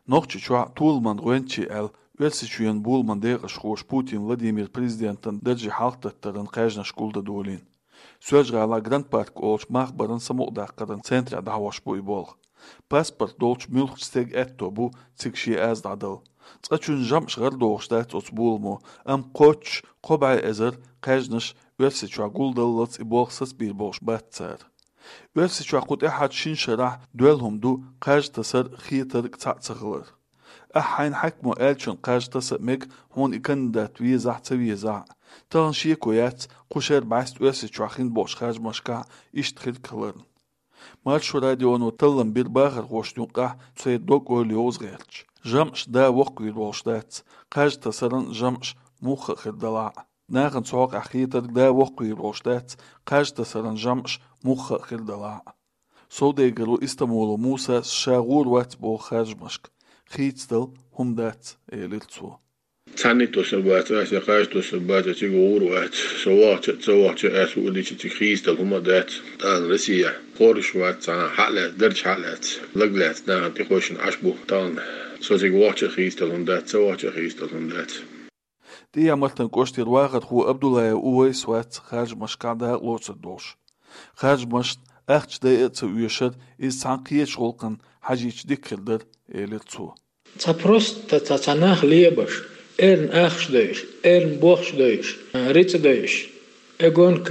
Noqçuça Tulman Gwençi el Ölsüçüyen bulman değiş xoş Putin Vladimir Prezidentin derji halktatların qajnaş gulda dolin. Söz gala Grand Park olç mahbarın samuqdaqların centra davaş boy bol. Pasport dolç mülksteg etto bu tsikşi az dadıl. Tsaçun jamşgar doğuşdat oç bulmu am qoç qobay ezer qajnaş Ölsüçüa guldallat ibolsas bir boş batsar. Ölsüçüa qut ehad şin şarah dölhumdu qaj tasar xitar qtsaqılır. أحين حكمو ألشن قاج تسمك هون إكندات ويزع تويزع تانشي كويات قشر بعست أسي شواخين بوش خاج مشكا إشتخل كلرن مال شو راديون وطلن بير باغر غوشتون قاح تسيد دوك وليوز غيرش جمش دا وقوي الوشدات قاج تسرن جمش موخ خدلاع ناغن سوق أخيتر دا وقوي الوشدات قاج تسرن جمش موخ خدلاع صوديقرو استمولو موسى شاغور وات بو خاج مشك خيتستل هم دات إلتسو. Tanito sabat, ja kaisto sabat, ja tigo uruat, sawaat, uli خيستل هم دات تان رسيا قورشوات تان حالات درج حالات لقلات نان تخوشن عشبو تان سو تيgo خيستل هم دات sawaat خيستل هم دات. دي عملتن كوشتير واحد هو عبد الله اويس وات خارج مشكادا لوتس دوش. خارج مش أخش دايت ويشد إز تانقية شغلقن حاجيش ديكردر إلتسو. تبروست تتناخ ليبش إرن أخش دايش إرن بوخش دايش ريت دايش أقول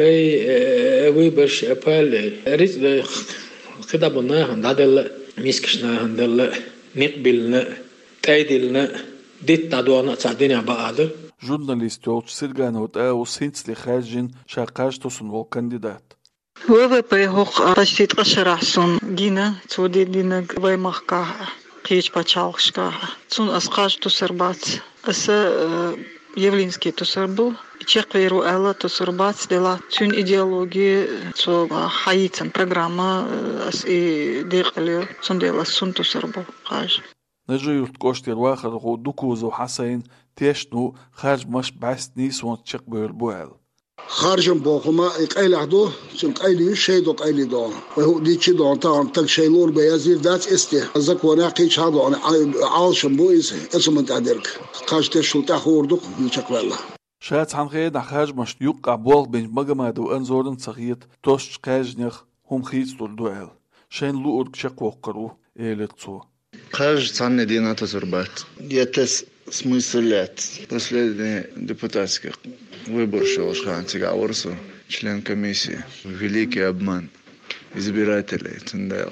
كي ويبرش أبال ريت دايش خدابناهن دادل ميسكشناهن دل نقبلنا تايدلنا ديت تدوانا تعدينا بعض جورناليست يوتش سيرغانا وتاو سينتس لخارجين شاقاش توسن والكانديدات. ВВП хоқ почти тқашарахсун гина цуди динаг ваймахка қич пачалшка цун асқаш тусарбат аса Явлинский тусарбул чекверу ала тусарбат дела цун идеология цо хаитсан программа ас и деқале цун дела сун тусарбул қаж نجيوت كوشتير واخر غو دوكوزو حسين تيشنو خارج مش بعست نيسون تشق بيربوال خارجم بوخما إقايل عدو سن قايل شيء دو قايل دو وهو دي شيء دو طبعا تل شيء لور بيازير ذات استي ازك وناقيش هذا انا عالشم بويس اسم انت عدرك قاش تشو تاخوردك نشق والله شات عن غير خارج مش يوقع بوغ بين مجمع دو انزورن صغيت توش قاجنخ هم خيس دول دوال شين لور شق وقرو إلتسو خارج цанне дина тозурбат диетес смыслят последний депутатский выбор шел Шханцега Орсу, член комиссии. Великий обман избирателей. Цендел.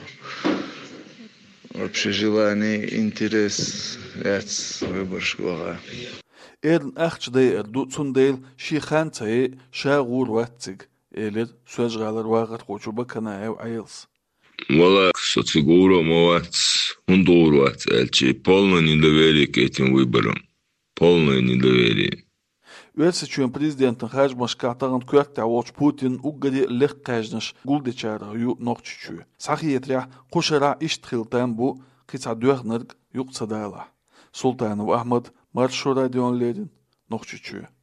Вообще желание, интерес, выбор школа. Эрн ахч дей эрду цундейл шиханцай шагур ватциг. Элер сөз галар вагат хочуба канаев айылс. Вала социгуро мовац, ундурвац, эльчи полное недоверие к этим выборам. Полное недоверие. Ölsüçüyen prezidentin haj maşqatağın köktä woç Putin uggadi lek qajnaş guldeçara yu noqçuçu. Sahiyetrya qoşara iştxiltan bu qisa döğnırg yuqsadala. Sultanov Ahmad Marşo radionlerin noqçuçu.